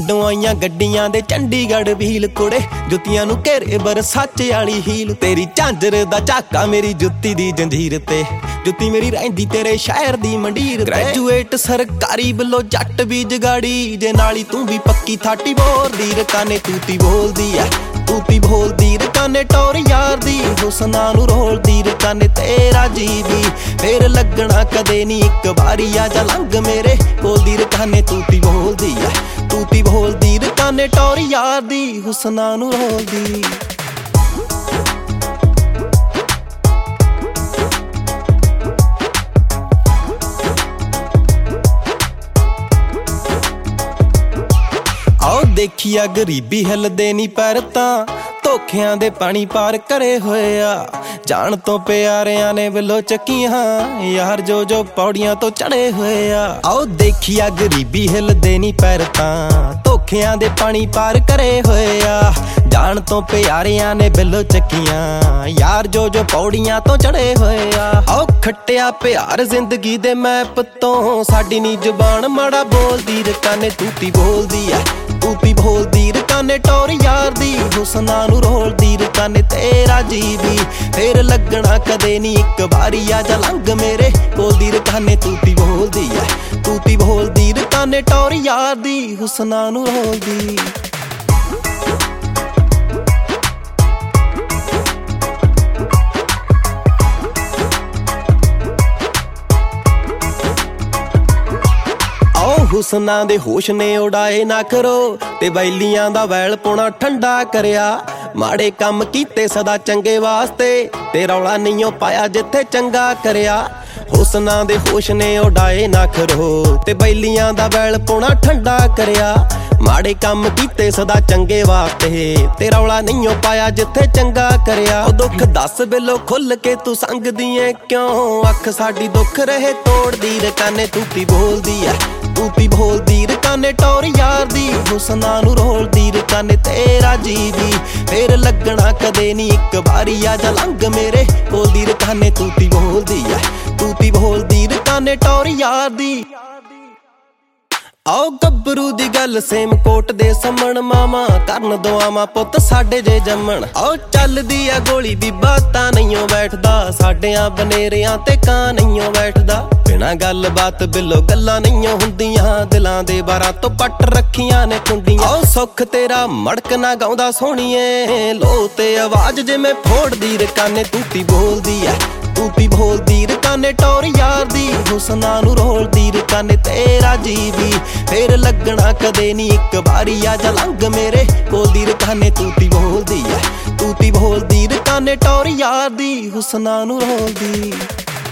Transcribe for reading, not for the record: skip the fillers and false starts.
ਪਿੰਡੋਂ ਆਈਆਂ ਗੱਡੀਆਂ ਦੇ ਚੰਡੀਗੜ੍ਹ ਵੀਲ ਕੁੜੇ, ਜੁੱਤੀਆਂ ਨੂੰ ਘੇਰੇ ਬਰਸਾਚੇ ਵਾਲੀ ਹੀਲ। ਤੇਰੀ ਝਾਂਜਰ ਦਾ ਝਾਕਾ ਮੇਰੀ ਜੁੱਤੀ ਦੀ ਜੰਜੀਰ ਤੇ, ਜੁੱਤੀ ਮੇਰੀ ਰਹਿੰਦੀ ਤੇਰੇ ਸ਼ਹਿਰ ਦੀ ਮੰਡੀਰ। ਗ੍ਰੈਜੂਏਟ ਸਰਕਾਰੀ ਵੱਲੋਂ ਜੱਟ ਵੀ ਜਗਾੜੀ, ਜੇ ਨਾਲੀ ਤੂੰ ਵੀ ਪੱਕੀ ਥਾਟੀ ਬੋਲਦੀ। ਰਕਾਨੇ ਤੂਤੀ ਬੋਲਦੀ ਐ, ਤੂਤੀ ਬੋਲਦੀ। ਰਕਾਨੇ ਟੌਰ ਯਾਰ ਦੀ, ਹੁਸਨਾ ਨੂੰ ਰੋਲਦੀ। ਰਕਾਨੇ ਤੇਰਾ ਜੀਵੀ ਫੇਰ ਲੱਗਣਾ ਕਦੇ ਨੀ, ਇੱਕ ਵਾਰੀ ਆ ਜਾ ਲੰਘ ਮੇਰੇ ਕੋਲ ਦੀ। ਰਕਾਨੇ ਤੂਤੀ ਬੋਲਦੀ ਐ, ਤੂਤੀ ਬੋਲਦੀ। ਰਕਾਨੇ ਟੌਰ ਯਾਰ ਦੀ, ਹੁਸਨਾ ਨੂੰ ਰੋਲਦੀ। ਆਓ ਦੇਖੀਆ ਗਰੀਬੀ ਹਿੱਲਦੇ ਨੀ ਪੈਰ ਤਾਂ, ਧੋਖਿਆਂ ਦੇ ਪਾਣੀ ਪਾਰ ਕਰੇ ਹੋਏ ਆ। ਜਾਣ ਤੋਂ ਪਿਆਰਿਆਂ ਨੇ ਵੱਲੋਂ ਚੱਕੀਆਂ ਯਾਰ, ਜੋ ਪੌੜੀਆਂ ਤੋਂ ਚੜੇ ਹੋਏ ਆ। ਆਓ ਦੇਖੀਆ ਗਰੀਬੀ ਹਿੱਲਦੇ ਨੀ ਪੈਰ ਤਾਂ, ਧੋਖਿਆਂ ਦੇ ਪਾਣੀ ਪਾਰ ਕਰੇ ਹੋਏ ਆ। ਜਾਣ ਤੋਂ ਪਿਆਰਿਆਂ ਨੇ ਵੱਲੋਂ ਚੱਕੀਆਂ ਯਾਰ, ਜੋ ਪੌੜੀਆਂ ਤੋਂ ਚੜੇ ਹੋਏ ਆ। ਆਓ ਖੱਟਿਆ ਪਿਆਰ ਜ਼ਿੰਦਗੀ ਦੇ ਮੈਪ ਤੋਂ, ਸਾਡੀ ਨੀ ਜ਼ੁਬਾਨ ਮਾੜਾ ਬੋਲਦੀ। ਰਕਾਨੇ ਤੂਤੀ ਬੋਲਦੀ ਐ, ਤੂਤੀ ਬੋਲਦੀ। ਰਕਾਨੇ ਟੌਰ ਯਾਰ ਦੀ, ਹੁਸਨਾ ਨੂੰ ਰੋਲਦੀ। ਰਕਾਨੇ ਤੇਰਾ ਜੀਵੀ ਫੇਰ ਲੱਗਣਾ ਕਦੇ ਨੀ, ਇੱਕ ਵਾਰੀ ਆ ਜਾ ਲੰਘ ਮੇਰੇ ਕੋਲ ਦੀ। ਰਕਾਨੇ ਤੂਤੀ ਬੋਲਦੀ ਐ, ਤੂਤੀ ਬੋਲਦੀ। ਰਕਾਨੇ ਟੌਰ ਯਾਰ ਦੀ, ਹੁਸਨਾ ਨੂੰ ਰੋਲਦੀ। ਹੁਸਨਾ ਦੇ ਹੋਸ਼ ਨੇ ਉਡਾਏ ਨਾ ਕਰੋ, ਤੇ ਬੈਲੀਆਂ ਦਾ ਵੈਲ ਪਾਉਣਾ ਠੰਡਾ ਕਰਿਆ। ਮਾੜੇ ਕੰਮ ਕੀਤੇ ਸਦਾ ਚੰਗੇ ਵਾਸਤੇ, ਤੇ ਰੌਲਾ ਨਹੀਂਓ ਪਾਇਆ ਜਿੱਥੇ ਚੰਗਾ ਕਰਿਆ। ਹੁਸਨਾ ਦੇ ਹੋਸ਼ ਨੇ ਉਡਾਏ ਨਾ ਕਰੋ, ਤੇ ਬੈਲੀਆਂ ਦਾ ਵੈਲ ਪਾਉਣਾ ਠੰਡਾ ਕਰਿਆ। ਮਾੜੇ ਕੰਮ ਕੀਤੇ ਸਦਾ ਚੰਗੇ ਵਾਸਤੇ, ਤੇ ਰੌਲਾ ਨਹੀਂਓ ਪਾਇਆ ਜਿੱਥੇ ਚੰਗਾ ਕਰਿਆ। ਉਹ ਦੁੱਖ ਦੱਸ ਬਿੱਲੋ ਖੁੱਲ ਕੇ ਤੂੰ ਸੰਗਦੀ ਏ ਕਿਉਂ, ਅੱਖ ਸਾਡੀ ਦੁੱਖ ਰਹੇ ਤੋੜਦੀ। ਰਕਾਨੇ ਤੂਤੀ ਬੋਲਦੀ ਐ, ਤੂਤੀ ਬੋਲਦੀ। ਰਕਾਨੇ ਟੌਰ ਯਾਰ ਦੀ, ਹੁਸਨਾ ਨੂੰ ਰੋਲਦੀ। ਰਕਾਨੇ ਤੇਰਾ ਜੀਵੀ ਫੇਰ ਲੱਗਣਾ ਕਦੇ ਨੀ, ਇੱਕ ਵਾਰੀ ਆ ਜਾ ਲੰਘ ਮੇਰੇ ਕੋਲ ਦੀ। ਰਕਾਨੇ ਤੂਤੀ ਬੋਲਦੀ ਐ, ਤੂਤੀ ਬੋਲਦੀ। ਰਕਾਨੇ ਟੌਰ ਯਾਰ ਦੀ। ਆਓ ਗੱਭਰੂ ਦੀ ਗੱਲ ਸੇਮ ਕੋਟ ਦੇ ਸਮਣ, ਮਾਮਾ ਕਰਨ ਦੁਆਵਾਂ ਪੁੱਤ ਸਾਡੇ ਜੇ ਜੰਮਣ। ਆਓ ਚੱਲਦੀ ਆ ਗੋਲੀ ਬੀਬਾ ਤਾਂ ਨਹੀਂਓ ਬੈਠਦਾ, ਸਾਡਿਆਂ ਬਨੇਰਿਆਂ ਤੇ ਕਾਂ ਨਹੀਂਓ ਬੈਠਦਾ। ਬਿਨਾਂ ਗੱਲ ਬਾਤ ਬਿੱਲੋ ਗੱਲਾਂ ਨਹੀਂਓ ਹੁੰਦੀਆਂ, ਦਿਲਾਂ ਦੇ ਬਾਰਾਂ ਤੋਂ ਪੱਟ ਰੱਖੀਆਂ ਨੇ ਕੁੰਡੀਆਂ। ਆਓ ਸੁੱਖ ਤੇਰਾ ਮੜਕ ਨਾ ਗਾਉਂਦਾ ਸੋਹਣੀਏ, ਲੋ ਤੇ ਆਵਾਜ਼ ਜਿਵੇਂ ਫੋੜਦੀ। ਰਕਾਨੇ ਤੂਤੀ ਬੋਲਦੀ ਐ, ਤੂਤੀ ਬੋਲਦੀ। ਰਕਾਨੇ ਟੌਰ ਯਾਰ ਦੀ, ਹੁਸਨਾ ਨੂੰ ਰੋਲਦੀ। ਰਕਾਨੇ ਤੇਰਾ ਜੀਵੀ ਫੇਰ ਲੱਗਣਾ ਕਦੇ ਨੀ, ਇੱਕ ਵਾਰੀ ਆ ਜਾ ਲੰਘ ਮੇਰੇ ਕੋਲ ਦੀ। ਰਕਾਨੇ ਤੂਤੀ ਬੋਲਦੀ ਐ, ਤੂਤੀ ਬੋਲਦੀ। ਰਕਾਨੇ ਟੌਰ ਯਾਰ ਦੀ, ਹੁਸਨਾ ਨੂੰ ਰੋਲਦੀ।